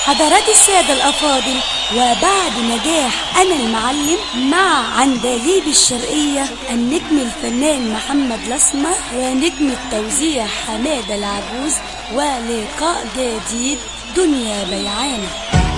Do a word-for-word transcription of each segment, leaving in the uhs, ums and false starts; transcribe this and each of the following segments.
حضرات السادة الأفاضل، وبعد نجاح أنا المعلم مع عندليب الشرقية النجم الفنان محمد الأسمر ونجم التوزيع حمادة العجوز، ولقاء جديد دنيا بيعانة.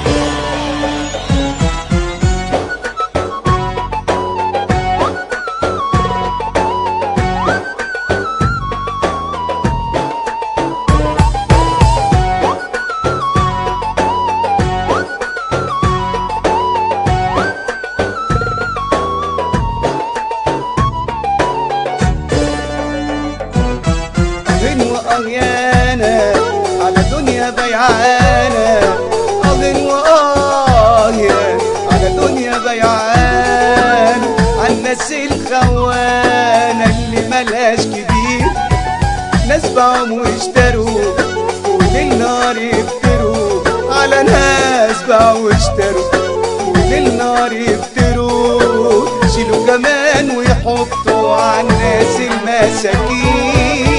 وأغيانا على دنيا بيعانة، أظن وآهيا على دنيا بيعانة، عالناس الخوانة اللي ملهاش كبير، ناس باعوا واشتروا وللنار يفتروا، على ناس باعوا واشتروا وللنار يفتروا، شيلوا كمان ويحطوا عالناس المساكين.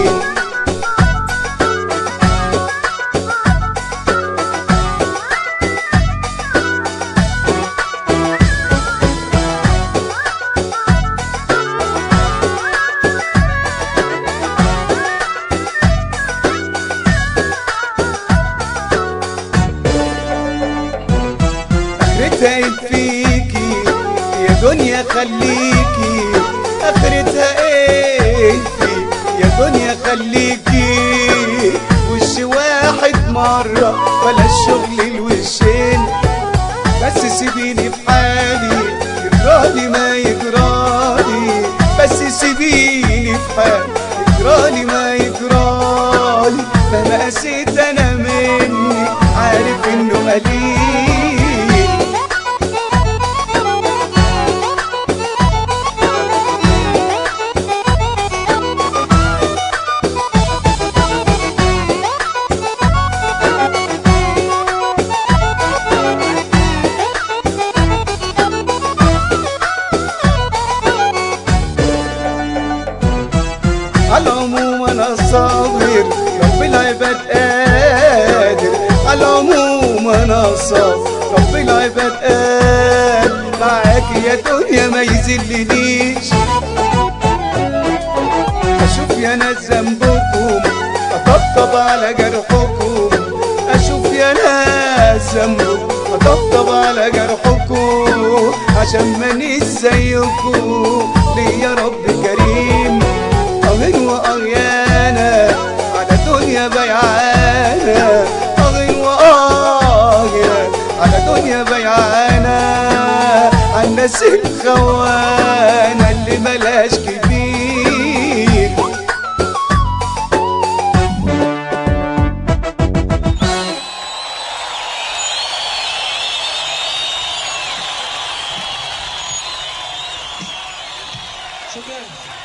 اخرتها فيكي يا دنيا خليكي، اخرتها ايه يا دنيا خليكي، وش واحد مرة ولا الشغل الوشين، بس سيبيني في حالي يجرالي ما يجرالي، بس سيبيني في حالي يجرالي ما يجرالي، مهما قسيت انا مني عارف انه قليل. على العموم انا صابر رب العباد قادر، على العموم انا صابر رب العباد قادر، معاكي يا دنيا ما يذلنيش، اشوف يا ناس ذنبكم اطبطب على جرحكم، اشوف يا ناس ذنبكم اطبطب على جرحكم، عشان مانيش زيكم ليا رب كريم، أغن وأغيانا على دنيا بيعانة، أغن وأغيانا على دنيا بيعانة، عالناس الخوانة اللي ملاش كبير. شكرا.